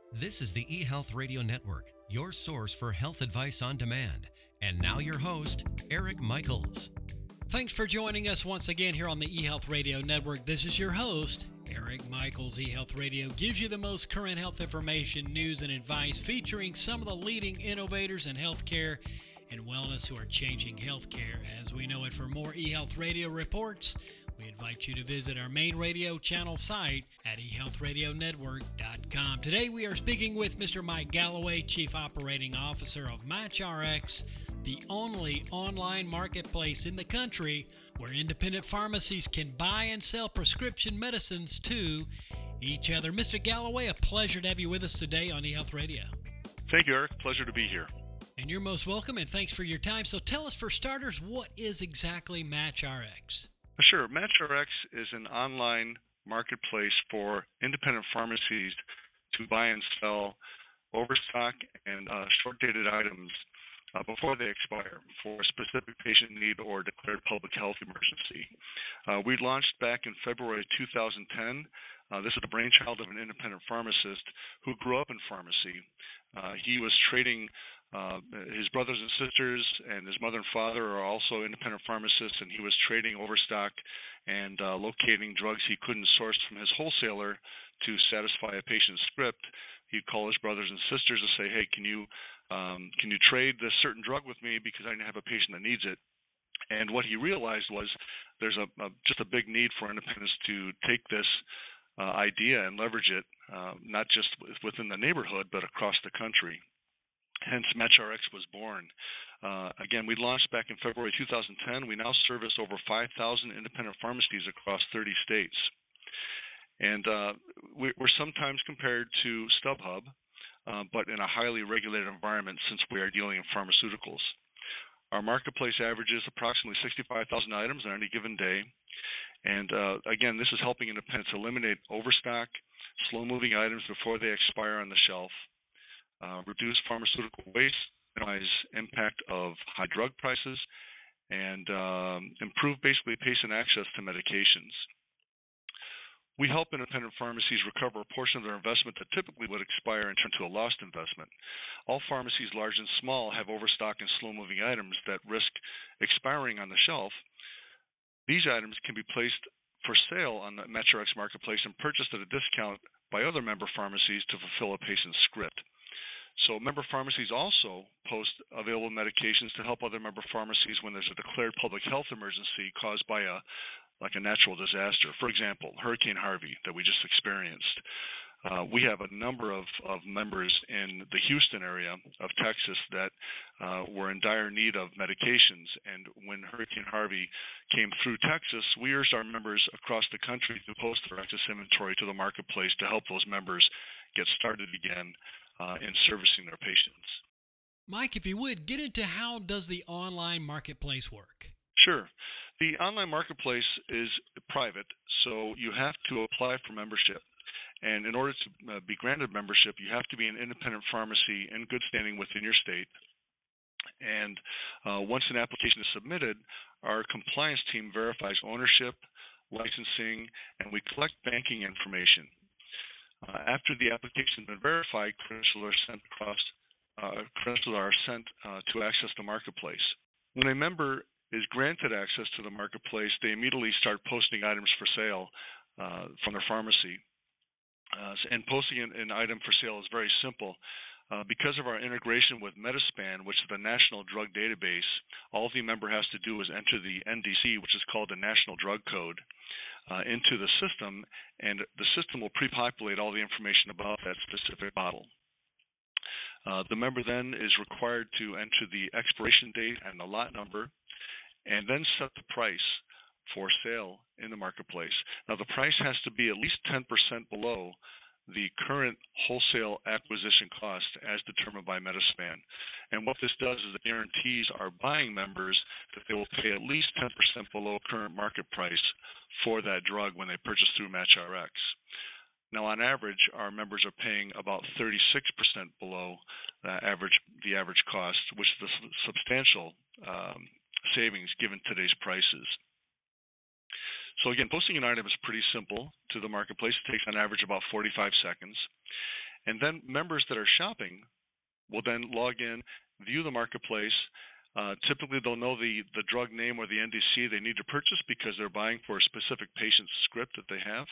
This is the eHealth Radio Network, your source for health advice on demand. And now your host, Eric Michaels. Thanks for joining us once again here on the eHealth Radio Network. This is your host, Eric Michaels. eHealth Radio gives you the most current health information, news, and advice featuring some of the leading innovators in healthcare and wellness who are changing healthcare as we know it. For more eHealth Radio reports, we invite you to visit our main radio channel site at eHealthRadioNetwork.com. Today we are speaking with Mr. Mike Galloway, Chief Operating Officer of MatchRx, the only online marketplace in the country where independent pharmacies can buy and sell prescription medicines to each other. Mr. Galloway, a pleasure to have you with us today on eHealth Radio. Thank you, Eric. Pleasure to be here. And you're most welcome, and thanks for your time. So tell us, for starters, what is exactly MatchRx? Sure. MatchRx is an online marketplace for independent pharmacies to buy and sell overstock and short-dated items before they expire for a specific patient need or declared public health emergency. We launched back in February 2010. This is the brainchild of an independent pharmacist who grew up in pharmacy. He was trading his brothers and sisters, and his mother and father are also independent pharmacists, and he was trading overstock and locating drugs he couldn't source from his wholesaler to satisfy a patient's script. He'd call his brothers and sisters and say, "Hey, can you trade this certain drug with me because I have a patient that needs it?" And what he realized was there's just a big need for independents to take this idea and leverage it, not just within the neighborhood, but across the country. Hence, MatchRx was born. Again, we launched back in February 2010. We now service over 5,000 independent pharmacies across 30 states. And we're sometimes compared to StubHub, but in a highly regulated environment since we are dealing in pharmaceuticals. Our marketplace averages approximately 65,000 items on any given day. And again, this is helping independents eliminate overstock, slow-moving items before they expire on the shelf, reduce pharmaceutical waste, minimize impact of high drug prices, and improve basically patient access to medications. We help independent pharmacies recover a portion of their investment that typically would expire and turn to a lost investment. All pharmacies, large and small, have overstock and slow-moving items that risk expiring on the shelf. These items can be placed for sale on the MatchRx marketplace and purchased at a discount by other member pharmacies to fulfill a patient's script. So member pharmacies also post available medications to help other member pharmacies when there's a declared public health emergency caused by a natural disaster. For example, Hurricane Harvey that we just experienced. We have a number of members in the Houston area of Texas that were in dire need of medications. And when Hurricane Harvey came through Texas, we urged our members across the country to post their excess inventory to the marketplace to help those members get started again in servicing their patients. Mike, if you would, get into how does the online marketplace work? Sure. The online marketplace is private, so you have to apply for membership. And in order to be granted membership, you have to be an independent pharmacy in good standing within your state. And once an application is submitted, our compliance team verifies ownership, licensing, and we collect banking information. After the application has been verified, credentials are sent to access the marketplace. When a member is granted access to the marketplace, they immediately start posting items for sale from their pharmacy. And posting an item for sale is very simple. Because of our integration with Metaspan, which is the National Drug Database, all the member has to do is enter the NDC, which is called the National Drug Code, into the system, and the system will pre-populate all the information about that specific bottle. The member then is required to enter the expiration date and the lot number, and then set the price for sale in the marketplace. Now, the price has to be at least 10% below the current wholesale acquisition cost as determined by Metaspan. And what this does is it guarantees our buying members that they will pay at least 10% below current market price for that drug when they purchase through MatchRx. Now, on average, our members are paying about 36% below the average cost, which is a substantial savings given today's prices. So again, posting an item is pretty simple to the marketplace. It takes on average about 45 seconds. And then members that are shopping will then log in, view the marketplace. Typically, they'll know the drug name or the NDC they need to purchase because they're buying for a specific patient's script that they have.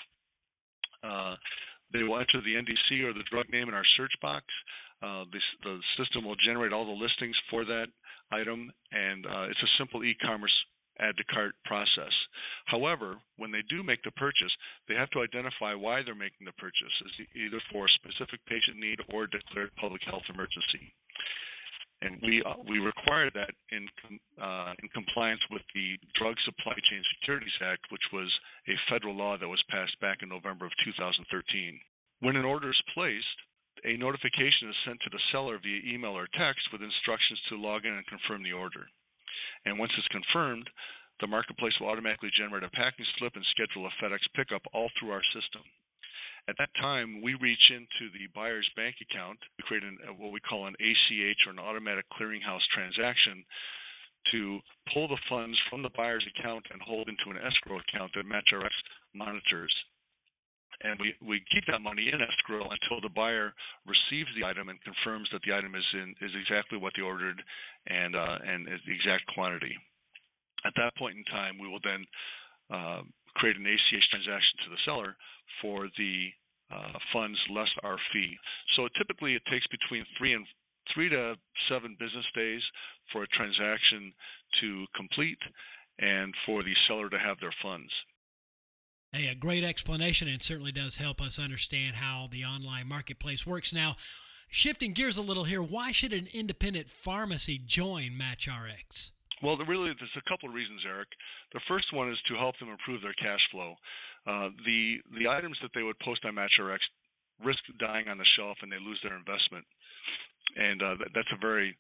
They will enter the NDC or the drug name in our search box. The system will generate all the listings for that item, and it's a simple e-commerce add to cart process. However, when they do make the purchase, they have to identify why they're making the purchase, either for a specific patient need or a declared public health emergency. And we require that in compliance with the Drug Supply Chain Securities Act, which was a federal law that was passed back in November of 2013. When an order is placed, a notification is sent to the seller via email or text with instructions to log in and confirm the order. And once it's confirmed, the marketplace will automatically generate a packing slip and schedule a FedEx pickup all through our system. At that time, we reach into the buyer's bank account to create what we call an ACH, or an automatic clearinghouse transaction, to pull the funds from the buyer's account and hold into an escrow account that MatchRx monitors. And we keep that money in escrow until the buyer receives the item and confirms that the item is exactly what they ordered and is the exact quantity. At that point in time, we will then create an ACH transaction to the seller for the funds less our fee. So typically it takes between 3 to 7 business days for a transaction to complete and for the seller to have their funds. Hey, a great explanation, and certainly does help us understand how the online marketplace works. Now, shifting gears a little here, why should an independent pharmacy join MatchRx? Well, there's a couple of reasons, Eric. The first one is to help them improve their cash flow. The items that they would post on MatchRx risk dying on the shelf, and they lose their investment, and that's a very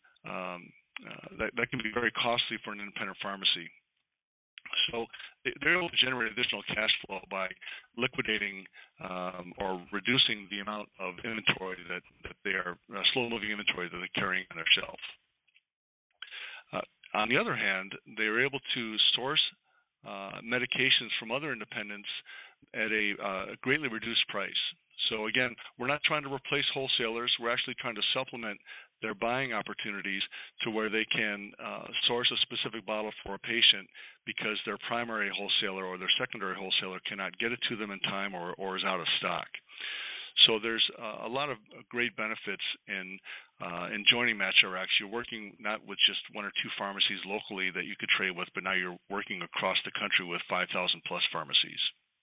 that can be very costly for an independent pharmacy. So they're able to generate additional cash flow by liquidating or reducing the amount of inventory that they are slow-moving inventory that they're carrying on their shelf. On the other hand, they are able to source medications from other independents at a greatly reduced price. So again, we're not trying to replace wholesalers. We're actually trying to supplement their buying opportunities to where they can source a specific bottle for a patient because their primary wholesaler or their secondary wholesaler cannot get it to them in time or is out of stock. So there's a lot of great benefits in joining MatchRx. You're working not with just 1 or 2 pharmacies locally that you could trade with, but now you're working across the country with 5,000 plus pharmacies.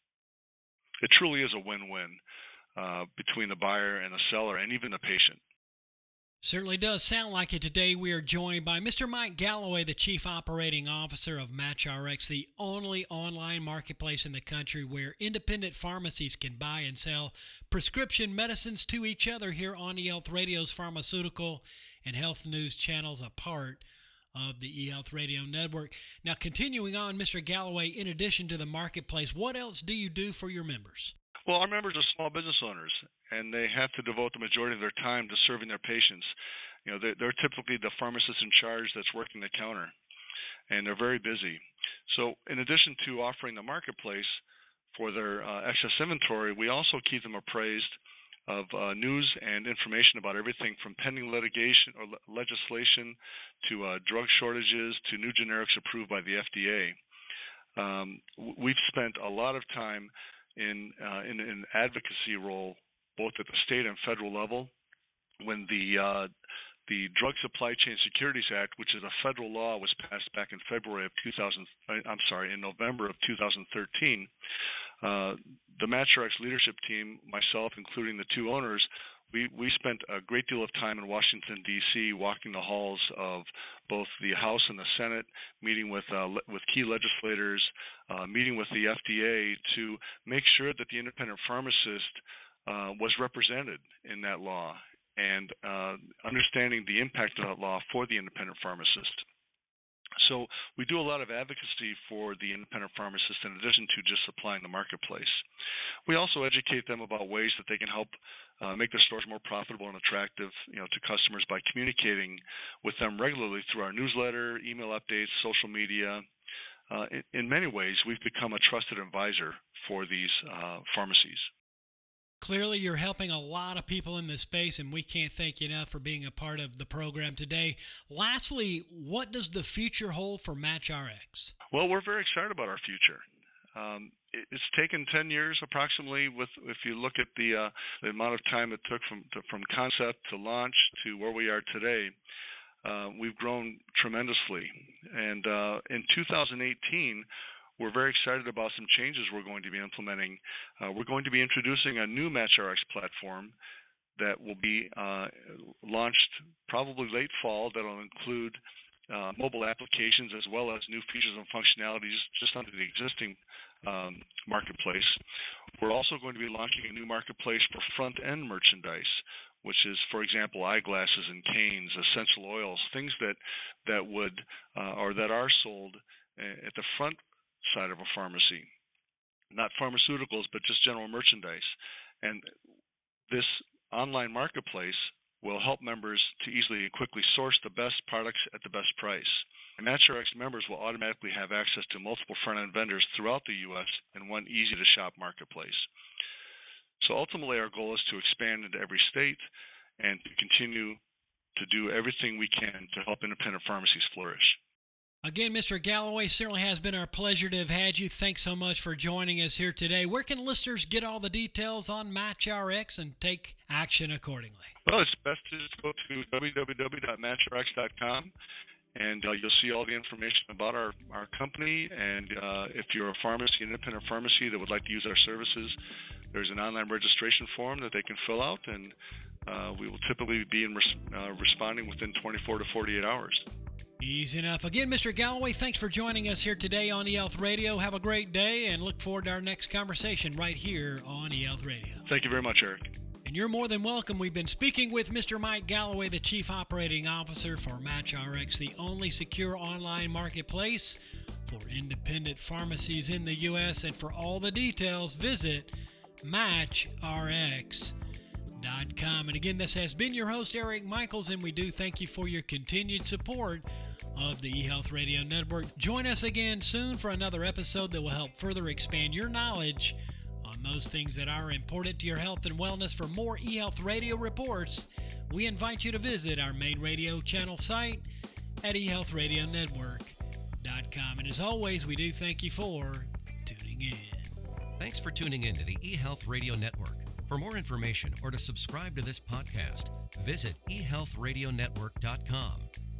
It truly is a win-win between the buyer and the seller and even the patient. Certainly does sound like it. Today we are joined by Mr. Mike Galloway, the Chief Operating Officer of MatchRx, the only online marketplace in the country where independent pharmacies can buy and sell prescription medicines to each other here on eHealth Radio's Pharmaceutical and Health News channels, a part of the eHealth Radio Network. Now, continuing on, Mr. Galloway, in addition to the marketplace, what else do you do for your members? Well, our members are small business owners, and they have to devote the majority of their time to serving their patients. You know, they're typically the pharmacist in charge that's working the counter, and they're very busy. So in addition to offering the marketplace for their excess inventory, we also keep them appraised of news and information about everything from pending litigation or legislation to drug shortages to new generics approved by the FDA. We've spent a lot of time in an advocacy role, both at the state and federal level, when the Drug Supply Chain Securities Act, which is a federal law, was passed back in in November of 2013. The MatchRx leadership team, myself, including the 2 owners, we spent a great deal of time in Washington, D.C., walking the halls of both the House and the Senate, meeting with key legislators, meeting with the FDA to make sure that the independent pharmacist was represented in that law and understanding the impact of that law for the independent pharmacist. So we do a lot of advocacy for the independent pharmacist in addition to just supplying the marketplace. We also educate them about ways that they can help make their stores more profitable and attractive, to customers by communicating with them regularly through our newsletter, email updates, social media. In many ways, we've become a trusted advisor for these pharmacies. Clearly, you're helping a lot of people in this space, and we can't thank you enough for being a part of the program today. Lastly, what does the future hold for MatchRx? Well, we're very excited about our future. It's taken 10 years approximately. If you look at the amount of time it took from concept to launch to where we are today, we've grown tremendously. And in 2018, we're very excited about some changes we're going to be implementing. We're going to be introducing a new MatchRx platform that will be launched probably late fall. That'll include mobile applications as well as new features and functionalities just under the existing marketplace. We're also going to be launching a new marketplace for front-end merchandise, which is, for example, eyeglasses and canes, essential oils, things that would or that are sold at the front side of a pharmacy, not pharmaceuticals, but just general merchandise. And this online marketplace will help members to easily and quickly source the best products at the best price. And MatchRx members will automatically have access to multiple front-end vendors throughout the U.S. in one easy-to-shop marketplace. So ultimately, our goal is to expand into every state and to continue to do everything we can to help independent pharmacies flourish. Again, Mr. Galloway, certainly has been our pleasure to have had you. Thanks so much for joining us here today. Where can listeners get all the details on MatchRx and take action accordingly? Well, it's best to just go to www.matchrx.com, and you'll see all the information about our company. And if you're a pharmacy, independent pharmacy that would like to use our services, there's an online registration form that they can fill out, and we will typically be responding within 24 to 48 hours. Easy enough. Again, Mr. Galloway, thanks for joining us here today on eHealth Radio. Have a great day and look forward to our next conversation right here on eHealth Radio. Thank you very much, Eric. And you're more than welcome. We've been speaking with Mr. Mike Galloway, the Chief Operating Officer for MatchRx, the only secure online marketplace for independent pharmacies in the U.S. And for all the details, visit MatchRx.com. And again, this has been your host, Eric Michaels, and we do thank you for your continued support of the eHealth Radio Network. Join us again soon for another episode that will help further expand your knowledge on those things that are important to your health and wellness. For more eHealth Radio reports, we invite you to visit our main radio channel site at eHealthRadioNetwork.com. And as always, we do thank you for tuning in. Thanks for tuning in to the eHealth Radio Network. For more information or to subscribe to this podcast, visit eHealthRadioNetwork.com.